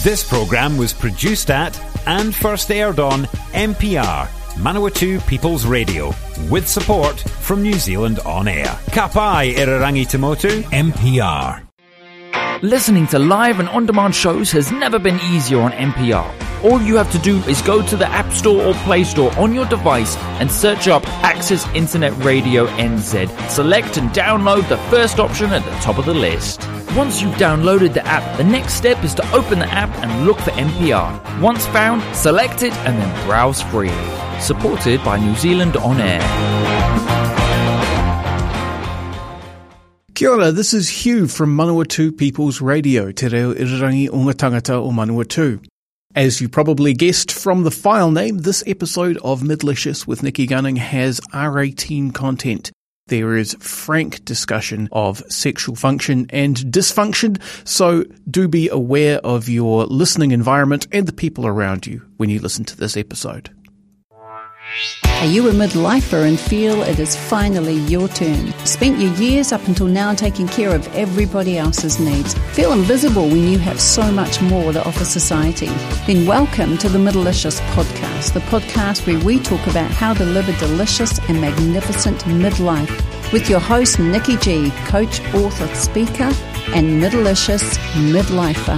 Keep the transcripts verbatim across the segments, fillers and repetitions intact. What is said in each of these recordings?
This programme was produced at and first aired on M P R, Manawatu People's Radio, with support from New Zealand On Air. Ka pai Irarangi Tamotu, M P R. Listening to live and on-demand shows has never been easier on M P R. All you have to do is go to the App Store or Play Store on your device and search up Access Internet Radio N Z. Select and download the first option at the top of the list. Once you've downloaded the app, the next step is to open the app and look for M P R. Once found, select it and then browse freely. Supported by New Zealand On Air. Kia ora, this is Hugh from Manawatu People's Radio, Te Reo Irirangi o ngā tangata o Manawatu. As you probably guessed from the file name, this episode of Midlicious with Nikki Gunning has R eighteen content. There is frank discussion of sexual function and dysfunction, so do be aware of your listening environment and the people around you when you listen to this episode. Are you a midlifer and feel it is finally your turn? Spent your years up until now taking care of everybody else's needs. Feel invisible when you have so much more to offer society? Then welcome to the Midlicious podcast, the podcast where we talk about how to live a delicious and magnificent midlife. With your host, Nikki G, coach, author, speaker, and Midlicious midlifer.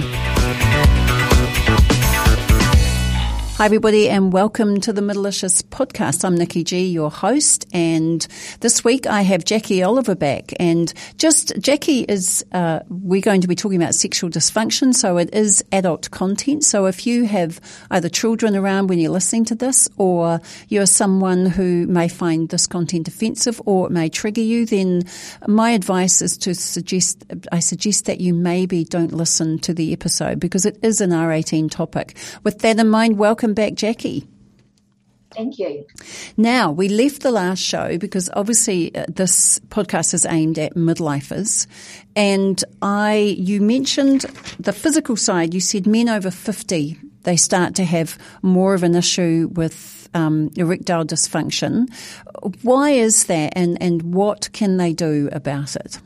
Hi everybody and welcome to the Midlicious podcast. I'm Nikki G, your host, and this week I have Jackie Oliver back. And just, Jackie is, uh, we're going to be talking about sexual dysfunction, so it is adult content. So if you have either children around when you're listening to this, or you're someone who may find this content offensive or it may trigger you, then my advice is to suggest, I suggest that you maybe don't listen to the episode because it is an R eighteen topic. With that in mind, welcome back, Jackie. Thank you. Now, we left the last show because obviously uh, this podcast is aimed at midlifers, and I, you mentioned the physical side. You said men over fifty, they start to have more of an issue with um, erectile dysfunction. Why is that, and, and what can they do about it?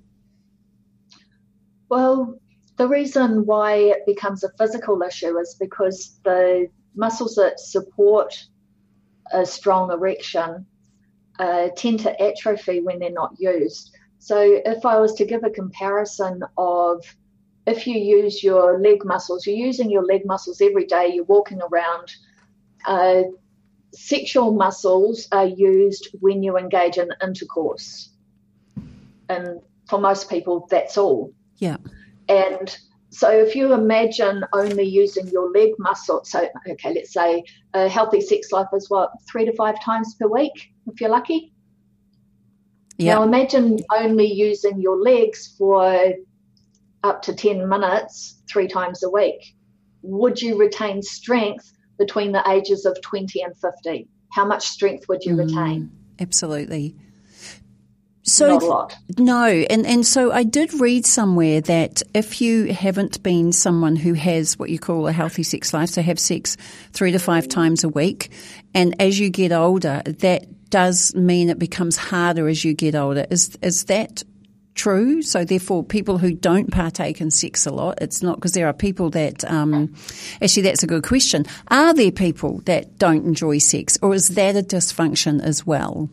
Well, the reason why it becomes a physical issue is because the muscles that support a strong erection uh, tend to atrophy when they're not used. So if I was to give a comparison of if you use your leg muscles, you're using your leg muscles every day, you're walking around. Uh, sexual muscles are used when you engage in intercourse. And for most people, that's all. Yeah. And so if you imagine only using your leg muscle, so, okay, let's say a healthy sex life is what, three to five times per week, if you're lucky? Yeah. Now imagine only using your legs for up to ten minutes, three times a week. Would you retain strength between the ages of twenty and fifty? How much strength would you mm, retain? Absolutely. So Not a lot. No, and, and so I did read somewhere that if you haven't been someone who has what you call a healthy sex life, so have sex three to five times a week, and as you get older, that does mean it becomes harder as you get older. Is is that true? So therefore, people who don't partake in sex a lot, it's not because there are people that, um, actually that's a good question. Are there people that don't enjoy sex, or is that a dysfunction as well?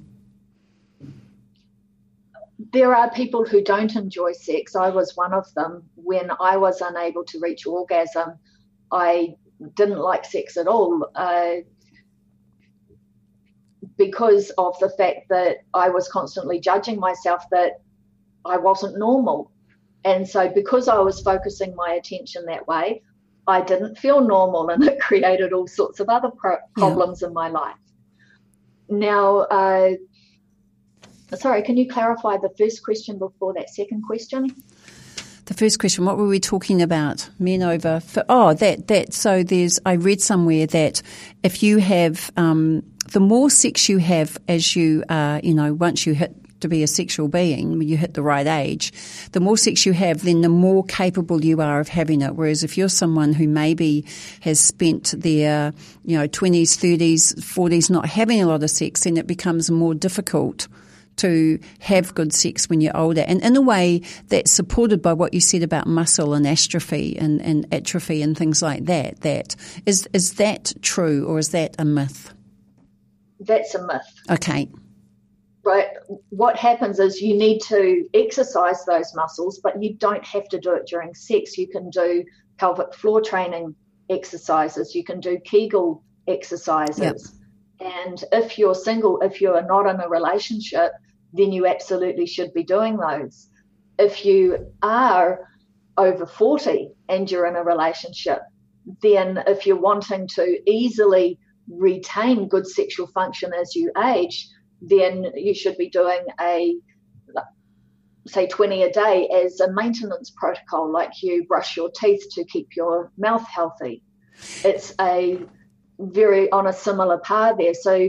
There are people who don't enjoy sex. I was one of them. When I was unable to reach orgasm, I didn't like sex at all uh, because of the fact that I was constantly judging myself that I wasn't normal. And so because I was focusing my attention that way, I didn't feel normal, and it created all sorts of other pro- problems yeah. in my life. Now, uh, Sorry, can you clarify the first question before that second question? The first question, what were we talking about? Men over, for, oh, that, that, so there's, I read somewhere that if you have, um, the more sex you have as you, uh, you know, once you hit to be a sexual being, when you hit the right age, the more sex you have, then the more capable you are of having it. Whereas if you're someone who maybe has spent their, you know, twenties, thirties, forties not having a lot of sex, then it becomes more difficult to have good sex when you're older, and in a way that's supported by what you said about muscle and atrophy and, and atrophy and things like that. That is is that true, or is that a myth? That's a myth. Okay. Right. What happens is you need to exercise those muscles, but you don't have to do it during sex. You can do pelvic floor training exercises. You can do Kegel exercises. Yep. And if you're single, if you're not in a relationship, then you absolutely should be doing those. If you are over forty and you're in a relationship, then if you're wanting to easily retain good sexual function as you age, then you should be doing a, say, twenty a day as a maintenance protocol, like you brush your teeth to keep your mouth healthy. It's a very on a similar par there. So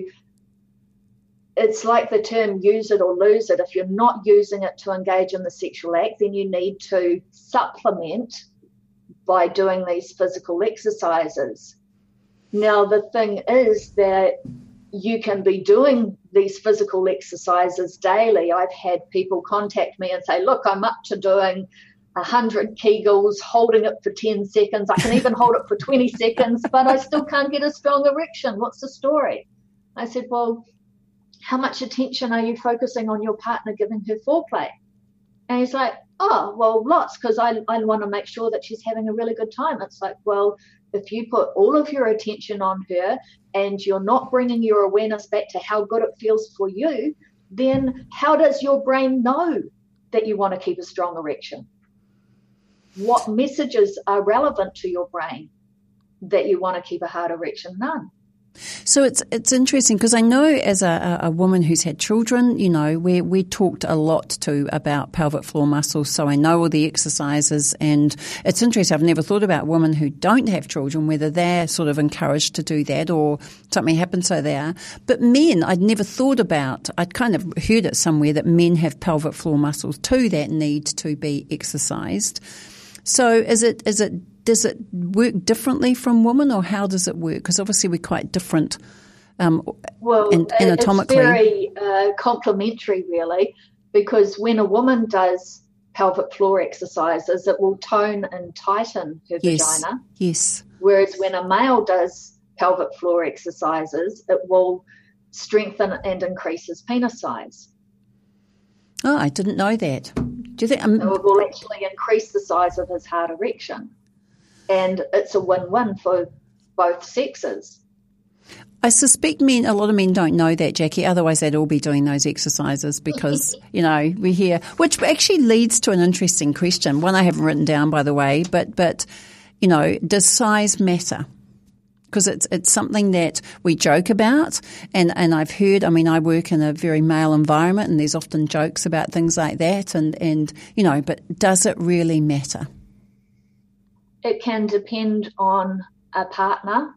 it's like the term use it or lose it. If you're not using it to engage in the sexual act, then you need to supplement by doing these physical exercises. Now, the thing is that you can be doing these physical exercises daily. I've had people contact me and say, look, I'm up to doing one hundred Kegels, holding it for ten seconds. I can even hold it for twenty seconds, but I still can't get a strong erection. What's the story? I said, well, how much attention are you focusing on your partner giving her foreplay? And he's like, oh, well, lots, because I, I want to make sure that she's having a really good time. It's like, well, if you put all of your attention on her and you're not bringing your awareness back to how good it feels for you, then how does your brain know that you want to keep a strong erection? What messages are relevant to your brain that you want to keep a hard erection? None. So it's it's interesting because I know as a, a woman who's had children, you know, we we talked a lot too about pelvic floor muscles, so I know all the exercises, and it's interesting. I've never thought about women who don't have children, whether they're sort of encouraged to do that or something happens so they are. But men, I'd never thought about, I'd kind of heard it somewhere that men have pelvic floor muscles too that need to be exercised. So is it is it does it work differently from women, or how does it work? Because obviously we're quite different um, well, an- anatomically. It's very uh, complementary, really, because when a woman does pelvic floor exercises, it will tone and tighten her yes. vagina. Yes. Whereas when a male does pelvic floor exercises, it will strengthen and increase his penis size. Oh, I didn't know that. Do you think um, so it will actually increase the size of his hard erection? And it's a win-win for both sexes. I suspect men, a lot of men don't know that, Jackie. Otherwise, they'd all be doing those exercises because, you know, we hear, which actually leads to an interesting question. One I haven't written down, by the way, but, but you know, does size matter? Because it's it's something that we joke about, and, and I've heard, I mean, I work in a very male environment, and there's often jokes about things like that, and, and you know, but does it really matter? It can depend on a partner.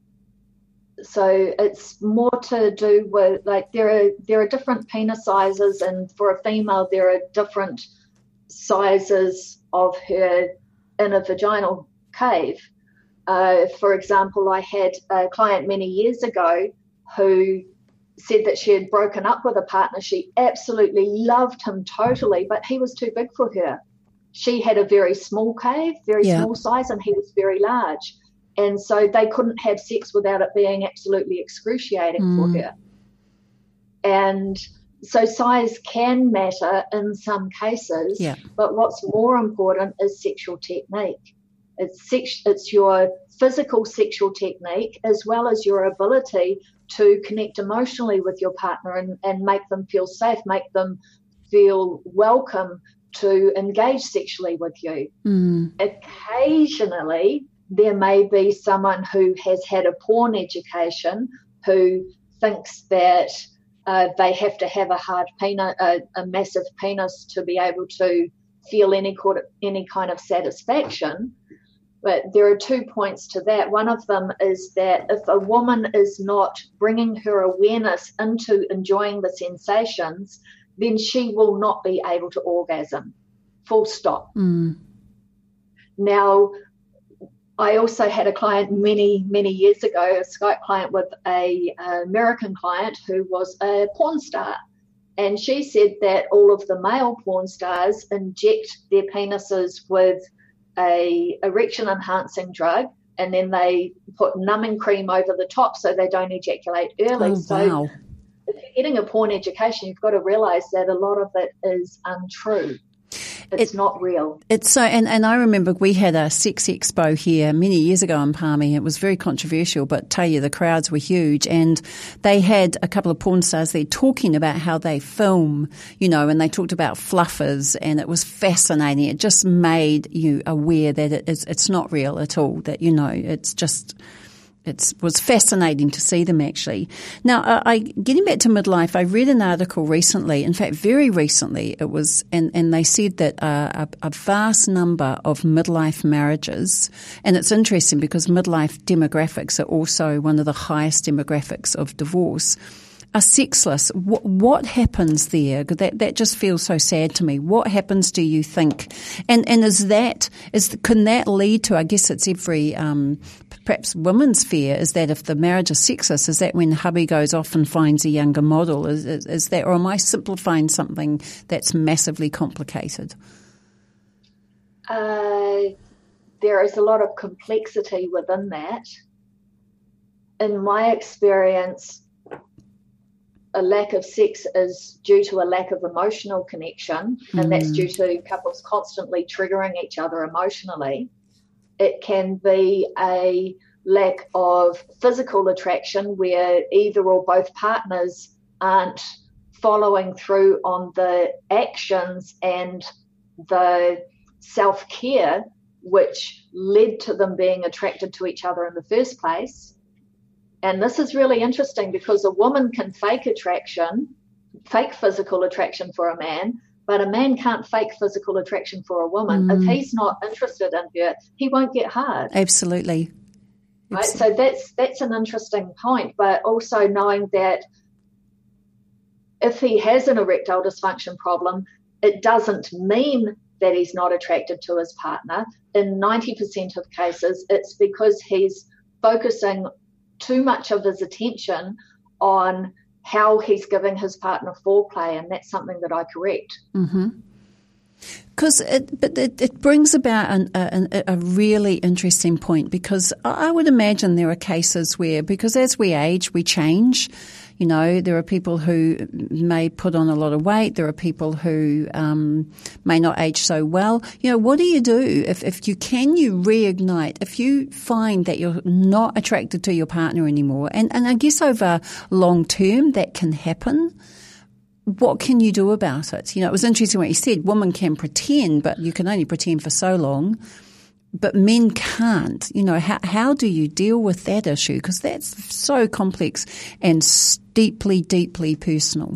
So it's more to do with, like, there are there are different penis sizes, and for a female there are different sizes of her inner vaginal cave. Uh, for example, I had a client many years ago who said that she had broken up with a partner. She absolutely loved him totally, but he was too big for her. She had a very small cave, very yeah. small size, and he was very large. And so they couldn't have sex without it being absolutely excruciating mm. for her. And so size can matter in some cases, yeah. but what's more important is sexual technique. It's sex, it's your physical sexual technique as well as your ability to connect emotionally with your partner and, and make them feel safe, make them feel welcome to engage sexually with you. Mm. Occasionally, there may be someone who has had a porn education who thinks that uh, they have to have a hard penis, a, a massive penis to be able to feel any, any kind of satisfaction. But there are two points to that. One of them is that if a woman is not bringing her awareness into enjoying the sensations, then she will not be able to orgasm, full stop. Mm. Now, I also had a client many, many years ago, a Skype client with a, a American client who was a porn star. And she said that all of the male porn stars inject their penises with a erection enhancing drug, and then they put numbing cream over the top so they don't ejaculate early. Oh, so wow. if you're getting a porn education, you've got to realise that a lot of it is untrue. It's it, not real. It's so, and, and I remember we had a sex expo here many years ago in Palmy. It was very controversial, but tell you, the crowds were huge. And they had a couple of porn stars there talking about how they film, you know, and they talked about fluffers, and it was fascinating. It just made you aware that it is, it's not real at all, that, you know, it's just... It was fascinating to see them, actually. Now, uh, I, getting back to midlife, I read an article recently, in fact, very recently, it was, and, and they said that uh, a, a vast number of midlife marriages, and it's interesting because midlife demographics are also one of the highest demographics of divorce, are sexless. What, what happens there? That that just feels so sad to me. What happens, do you think? And and is that is can that lead to? I guess it's every um, perhaps woman's fear is that if the marriage is sexless, is that when hubby goes off and finds a younger model? Is, is, is that, or am I simplifying something that's massively complicated? Uh, there is a lot of complexity within that. In my experience, a lack of sex is due to a lack of emotional connection, and mm. that's due to couples constantly triggering each other emotionally. It can be a lack of physical attraction where either or both partners aren't following through on the actions and the self-care which led to them being attracted to each other in the first place. And this is really interesting because a woman can fake attraction, fake physical attraction for a man, but a man can't fake physical attraction for a woman. Mm. If he's not interested in her, he won't get hard. Absolutely. Right? So that's that's an interesting point, but also knowing that if he has an erectile dysfunction problem, it doesn't mean that he's not attracted to his partner. In ninety percent of cases, it's because he's focusing too much of his attention on how he's giving his partner foreplay, and that's something that I correct. Mm-hmm. Because it, but it, it brings about an, a, a really interesting point, because I would imagine there are cases where, because as we age, we change. You know, there are people who may put on a lot of weight. There are people who um, may not age so well. You know, what do you do if, if you can you reignite, if you find that you're not attracted to your partner anymore, and, and I guess over long term that can happen, what can you do about it? You know, it was interesting what you said. Women can pretend, but you can only pretend for so long. But men can't. You know, how how do you deal with that issue? Because that's so complex and deeply, deeply personal.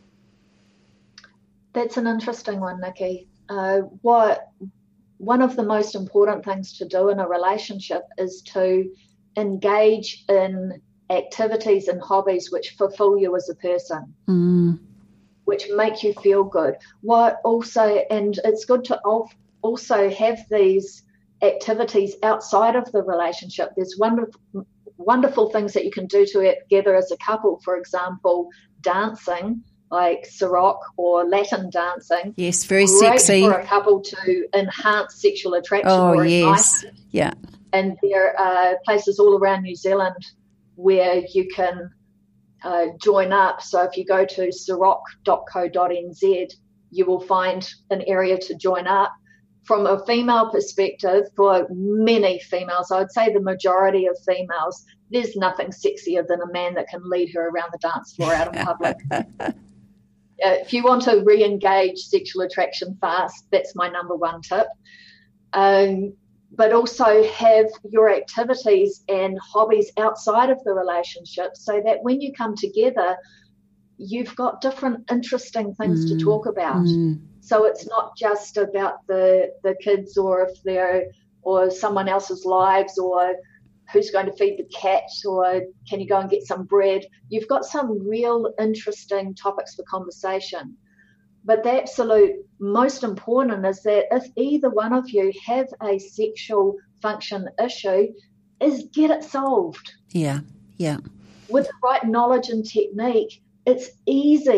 That's an interesting one, Nikki. Uh, what one of the most important things to do in a relationship is to engage in activities and hobbies which fulfill you as a person, mm. which make you feel good. What also, and it's good to also have these activities outside of the relationship. There's wonderful, wonderful things that you can do together as a couple. For example, dancing, like Sarok or Latin dancing. Yes, very Great sexy. for a couple to enhance sexual attraction. Oh, or yes. Yeah. And there are places all around New Zealand where you can uh, join up. So if you go to sarok dot co dot n z, you will find an area to join up. From a female perspective, for many females, I would say the majority of females, there's nothing sexier than a man that can lead her around the dance floor out in public. uh, if you want to re-engage sexual attraction fast, that's my number one tip. Um, but also have your activities and hobbies outside of the relationship so that when you come together, you've got different interesting things mm, to talk about. Mm. So it's not just about the the kids or if they're or someone else's lives or who's going to feed the cat or can you go and get some bread. You've got some real interesting topics for conversation. But the absolute most important is that if either one of you have a sexual function issue, is get it solved. Yeah, yeah. With the right knowledge and technique, it's easy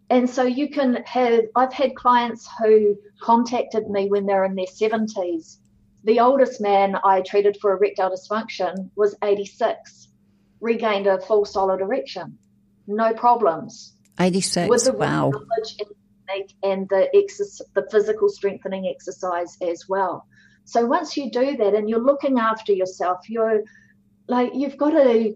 And so you can have, I've had clients who contacted me when they're in their seventies. The oldest man I treated for erectile dysfunction was eighty-six, regained a full solid erection, no problems. eighty-six, with the wow. knowledge and technique and the, exercise, the physical strengthening exercise as well. So once you do that and you're looking after yourself, you're like, you've got to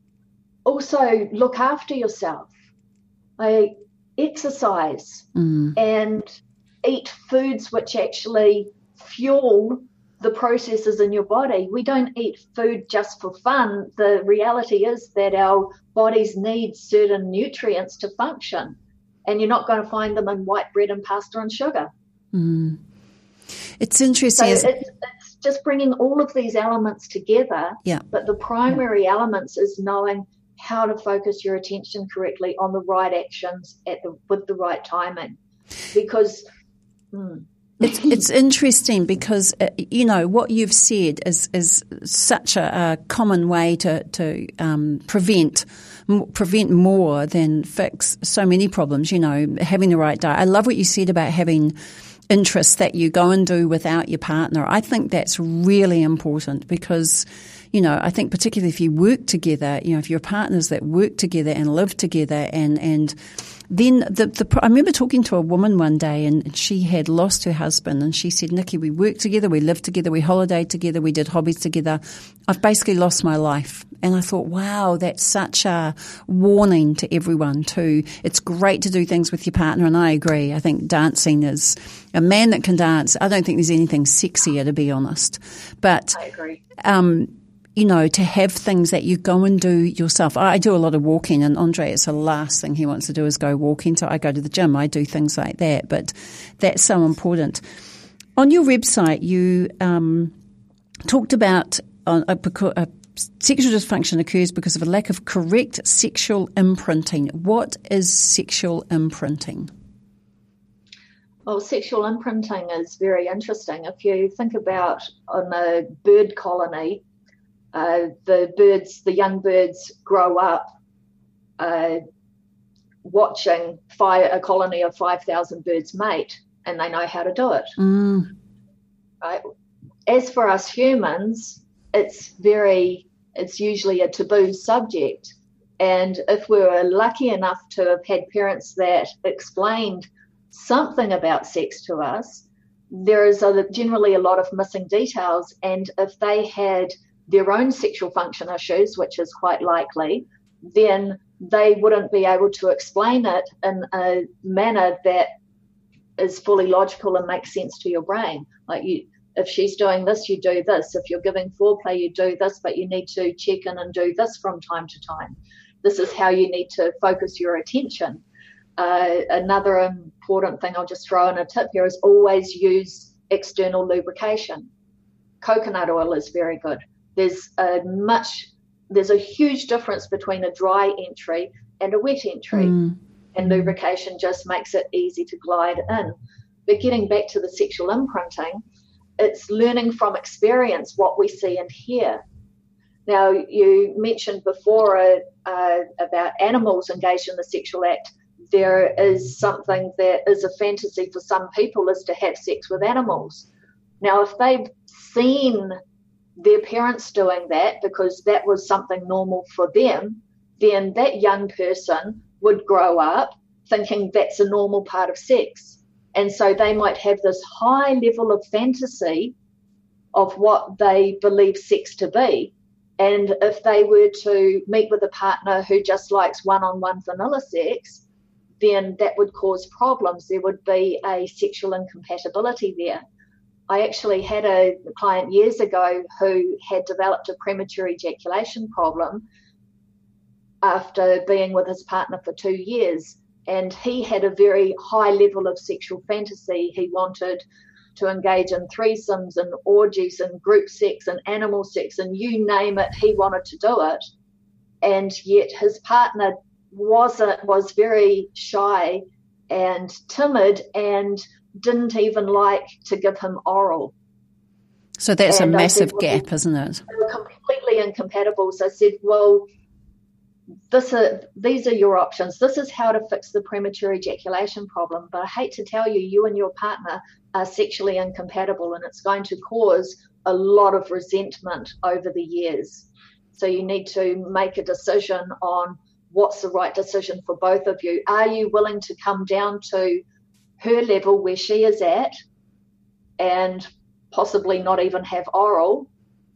also look after yourself. Like, exercise mm. and eat foods which actually fuel the processes in your body. We don't eat food just for fun. The reality is that our bodies need certain nutrients to function, and you're not going to find them in white bread and pasta and sugar. Mm. It's interesting. So it's, it's just bringing all of these elements together, yeah. but the primary yeah. elements is knowing how to focus your attention correctly on the right actions at the with the right timing, because mm. it's it's interesting because uh, you know what you've said is is such a, a common way to to um, prevent m- prevent more than fix so many problems. You know, having the right diet. I love what you said about having interests that you go and do without your partner. I think that's really important because, you know, I think particularly if you work together, you know, if you're partners that work together and live together and, and then the, the, I remember talking to a woman one day and she had lost her husband and she said, Nikki, we worked together, we lived together, we holidayed together, we did hobbies together. I've basically lost my life. And I thought, wow, that's such a warning to everyone too. It's great to do things with your partner, and I agree. I think dancing is a man that can dance. I don't think there's anything sexier, to be honest. But I agree. Um, you know, to have things that you go and do yourself. I do a lot of walking, and Andre, it's the last thing he wants to do is go walking. So I go to the gym. I do things like that. But that's so important. On your website, you um, talked about uh, a, a sexual dysfunction occurs because of a lack of correct sexual imprinting. What is sexual imprinting? Well, sexual imprinting is very interesting. If you think about on a bird colony, uh, the birds, the young birds grow up uh, watching five, a colony of five thousand birds mate, and they know how to do it. Mm. Right? As for us humans, it's very, it's usually a taboo subject. And if we were lucky enough to have had parents that explained something about sex to us, there is a, generally a lot of missing details. And if they had their own sexual function issues, which is quite likely, then they wouldn't be able to explain it in a manner that is fully logical and makes sense to your brain. Like you, if she's doing this, you do this. If you're giving foreplay, you do this, but you need to check in and do this from time to time. This is how you need to focus your attention. Uh, another important thing I'll just throw in a tip here is always use external lubrication. Coconut oil is very good. There's a much, there's a huge difference between a dry entry and a wet entry, mm. and lubrication just makes it easy to glide in. But getting back to the sexual imprinting, it's learning from experience what we see and hear. Now, you mentioned before uh, uh, about animals engaged in the sexual act. There is something that is a fantasy for some people is to have sex with animals. Now, if they've seen their parents doing that because that was something normal for them, then that young person would grow up thinking that's a normal part of sex. And so they might have this high level of fantasy of what they believe sex to be. And if they were to meet with a partner who just likes one-on-one vanilla sex, then that would cause problems. There would be a sexual incompatibility there. I actually had a client years ago who had developed a premature ejaculation problem after being with his partner for two years. And he had a very high level of sexual fantasy. He wanted to engage in threesomes and orgies and group sex and animal sex and you name it, he wanted to do it. And yet his partner wasn't, was very shy and timid and didn't even like to give him oral. So that's and a massive said, well, gap, isn't it? They were completely incompatible. So I said, well, this are, these are your options. This is how to fix the premature ejaculation problem. But I hate to tell you, you and your partner are sexually incompatible, and it's going to cause a lot of resentment over the years. So you need to make a decision on what's the right decision for both of you. Are you willing to come down to her level where she is at and possibly not even have oral,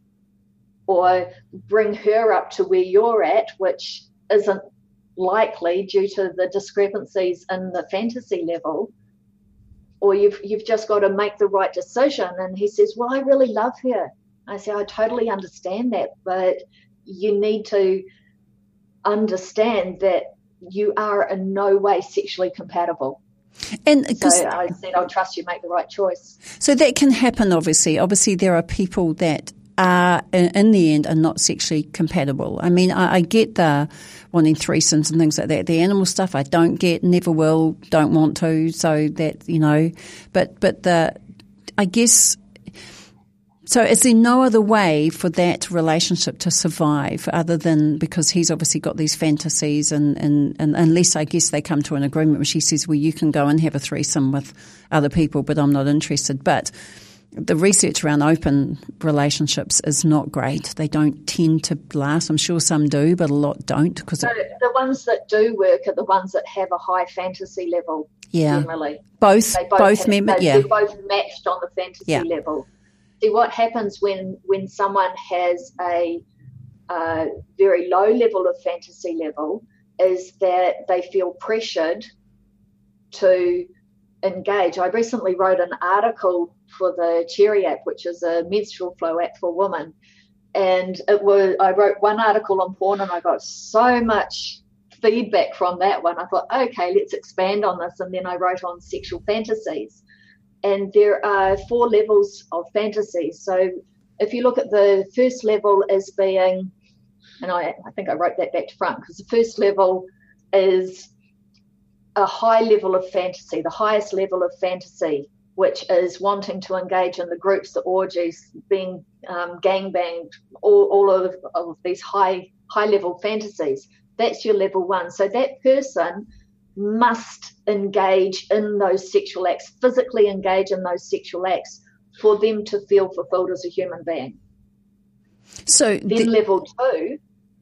or bring her up to where you're at, which isn't likely due to the discrepancies in the fantasy level, or you've you've just got to make the right decision. And he says, well, I really love her. I say, I totally understand that, but you need to understand that you are in no way sexually compatible. And so I said, I'll trust you make the right choice. So that can happen, obviously. Obviously, there are people that are, in the end, are not sexually compatible. I mean, I, I get the wanting threesomes and things like that. The animal stuff I don't get, never will, don't want to. So that, you know, but, but the, I guess, so is there no other way for that relationship to survive other than because he's obviously got these fantasies and, and, and unless I guess they come to an agreement where she says, well, you can go and have a threesome with other people, but I'm not interested. But the research around open relationships is not great. They don't tend to last. I'm sure some do, but a lot don't. Cause so it, the ones that do work are the ones that have a high fantasy level, yeah. generally. Both, they both, both have, members, they, yeah. They're both matched on the fantasy yeah. level. See, what happens when, when someone has a uh, very low level of fantasy level is that they feel pressured to engage. I recently wrote an article for the Cherry app, which is a menstrual flow app for women, and it was I wrote one article on porn, and I got so much feedback from that one. I thought, okay, let's expand on this, and then I wrote on sexual fantasies. And there are four levels of fantasies. So if you look at the first level as being, and I, I think I wrote that back to front, because the first level is a high level of fantasy, the highest level of fantasy, which is wanting to engage in the groups, the orgies, being um, gangbanged, all, all of, of these high high level fantasies. That's your level one. So that person must engage in those sexual acts, physically engage in those sexual acts for them to feel fulfilled as a human being. So then the, level two.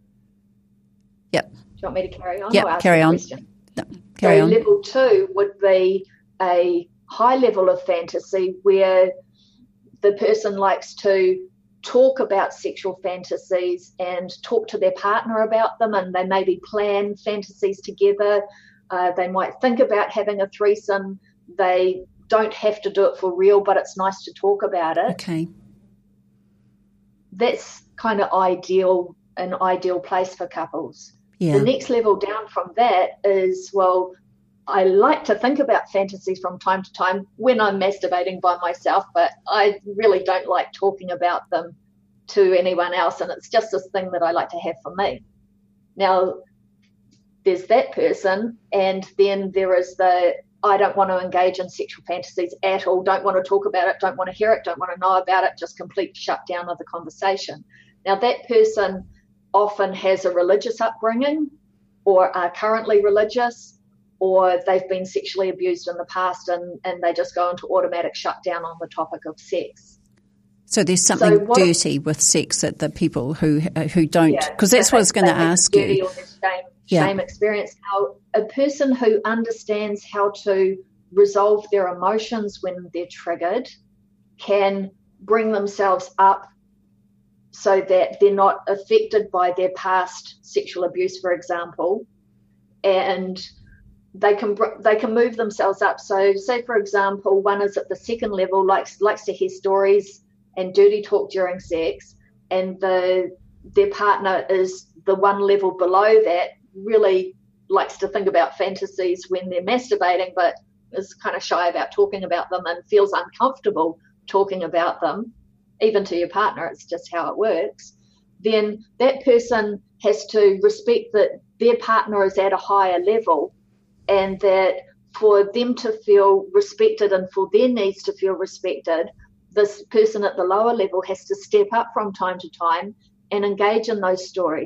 Yep. Do you want me to carry on? Yeah, carry on. No, carry so on. Level two would be a high level of fantasy where the person likes to talk about sexual fantasies and talk to their partner about them, and they maybe plan fantasies together. Uh, they might think about having a threesome. They don't have to do it for real, but it's nice to talk about it. Okay. That's kind of ideal, an ideal place for couples. Yeah. The next level down from that is, well, I like to think about fantasies from time to time when I'm masturbating by myself, but I really don't like talking about them to anyone else, and it's just this thing that I like to have for me. Now, there's that person, and then there is the I don't want to engage in sexual fantasies at all, don't want to talk about it, don't want to hear it, don't want to know about it, just complete shutdown of the conversation. Now, that person often has a religious upbringing or are currently religious, or they've been sexually abused in the past, and, and they just go into automatic shutdown on the topic of sex. So there's something So what, dirty with sex that the people who who don't, because yeah, that's what I was going to ask you. Or shame, yeah. shame experience. Now, a person who understands how to resolve their emotions when they're triggered can bring themselves up so that they're not affected by their past sexual abuse, for example, and they can they can move themselves up. So, say for example, one is at the second level, likes likes to hear stories and dirty talk during sex, and the their partner is the one level below that, really likes to think about fantasies when they're masturbating, but is kind of shy about talking about them and feels uncomfortable talking about them, even to your partner. It's just how it works. Then that person has to respect that their partner is at a higher level, and that for them to feel respected and for their needs to feel respected, this person at the lower level has to step up from time to time and engage in those stories,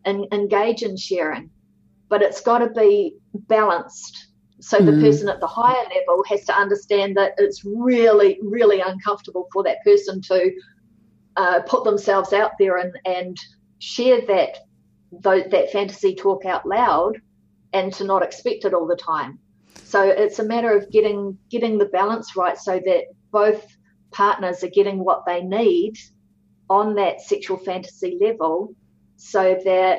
and engage in sharing, but it's got to be balanced. So the Mm. person at the higher level has to understand that it's really, really uncomfortable for that person to uh, put themselves out there and, and share that that fantasy talk out loud, and to not expect it all the time. So it's a matter of getting getting the balance right so that both partners are getting what they need on that sexual fantasy level, so that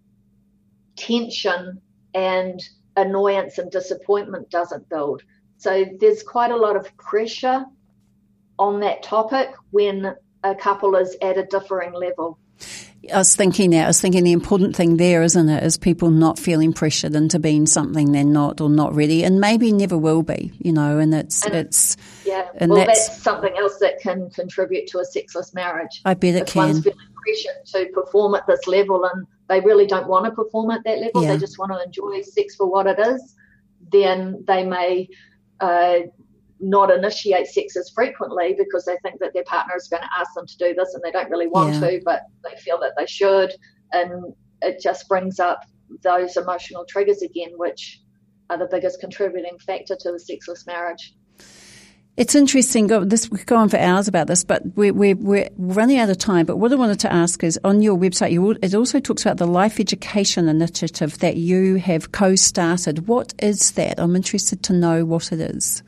tension and annoyance and disappointment doesn't build. So there's quite a lot of pressure on that topic when a couple is at a differing level. I was thinking that. I was thinking the important thing there, isn't it, is people not feeling pressured into being something they're not or not ready, and maybe never will be, you know, and it's, and, it's, yeah, and well, that's, that's something else that can contribute to a sexless marriage. I bet it if can. One's feeling pressured to perform at this level and they really don't want to perform at that level, Yeah. they just want to enjoy sex for what it is, then they may uh, not initiate sex as frequently because they think that their partner is going to ask them to do this and they don't really want Yeah. to, but they feel that they should, and it just brings up those emotional triggers again, which are the biggest contributing factor to a sexless marriage. It's interesting. Go, this we could go on for hours about this, but we're, we're, we're running out of time. But what I wanted to ask is, on your website, you, it also talks about the Life Education Initiative that you have co-started. What is that? I'm interested to know what it is.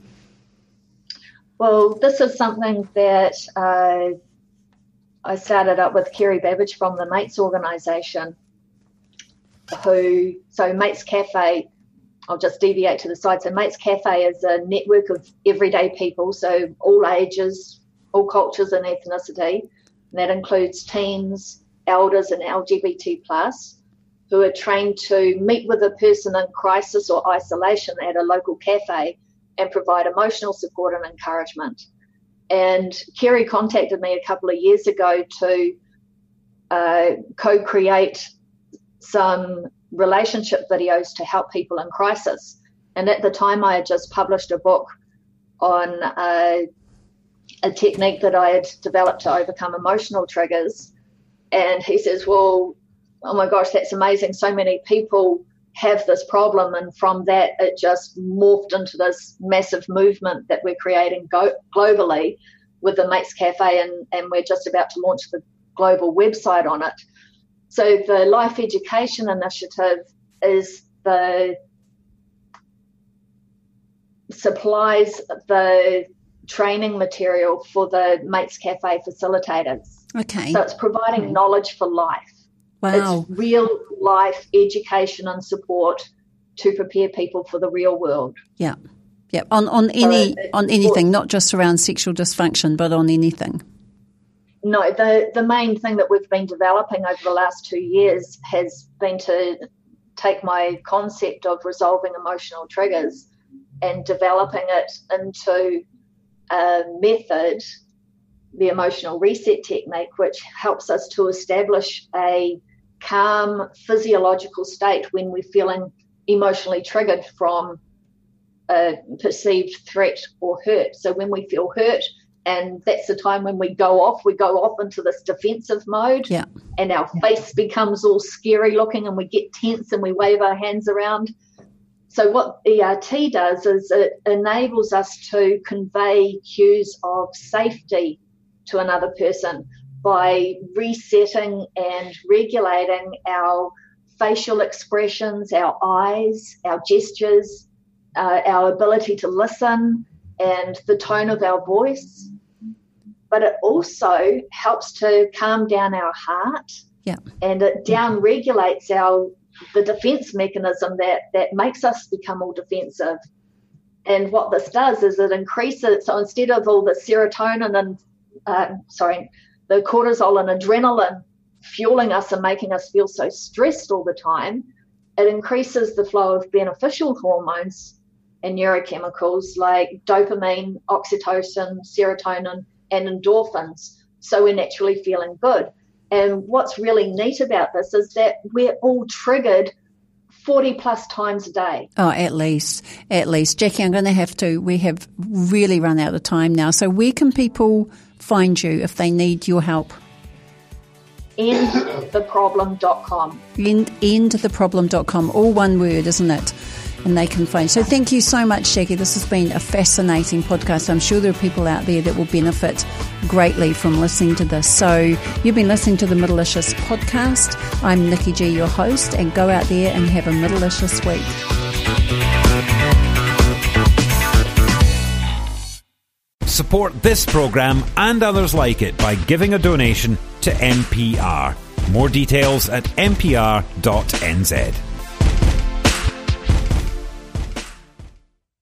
Well, this is something that uh, I started up with Kerry Babbage from the Mates organisation, who, so Mates Cafe, I'll just deviate to the side. So Mates Cafe is a network of everyday people, so all ages, all cultures and ethnicity. And that includes teens, elders and L G B T plus, who are trained to meet with a person in crisis or isolation at a local cafe and provide emotional support and encouragement. And Kerry contacted me a couple of years ago to uh, co-create some relationship videos to help people in crisis. And at the time I had just published a book on uh, a technique that I had developed to overcome emotional triggers. And he says, well, oh my gosh, that's amazing. So many people have this problem. And from that, it just morphed into this massive movement that we're creating go- globally with the Mates Cafe. And, and we're just about to launch the global website on it. So the Life Education Initiative is the supplies the training material for the Mates Cafe facilitators. Okay. So it's providing mm. knowledge for life. Wow. It's real life education and support to prepare people for the real world. Yeah. Yeah. On on any so on anything, not just around sexual dysfunction, but on anything. No, the, the main thing that we've been developing over the last two years has been to take my concept of resolving emotional triggers and developing it into a method, the emotional reset technique, which helps us to establish a calm physiological state when we're feeling emotionally triggered from a perceived threat or hurt. So when we feel hurt, and that's the time when we go off, we go off into this defensive mode, yeah. and our face becomes all scary looking and we get tense and we wave our hands around. So what E R T does is it enables us to convey cues of safety to another person by resetting and regulating our facial expressions, our eyes, our gestures, uh, our ability to listen, and the tone of our voice. But it also helps to calm down our heart, yeah. and it down regulates our the defense mechanism that, that makes us become all defensive. And what this does is it increases, so instead of all the serotonin and, uh, sorry, the cortisol and adrenaline fueling us and making us feel so stressed all the time, it increases the flow of beneficial hormones and neurochemicals like dopamine, oxytocin, serotonin, and endorphins. So we're naturally feeling good. And what's really neat about this is that we're all triggered forty plus times a day. Oh, at least, at least. Jackie, I'm going to have to, we have really run out of time now. So where can people find you if they need your help? end the problem dot com. End, end the problem dot com, all one word, isn't it? And they can find. So thank you so much, Jackie. This has been a fascinating podcast. I'm sure there are people out there that will benefit greatly from listening to this. So you've been listening to the Middleicious podcast. I'm Nikki G, your host, and go out there and have a Middleicious week. Support this programme and others like it by giving a donation to N P R. More details at n p r dot n z.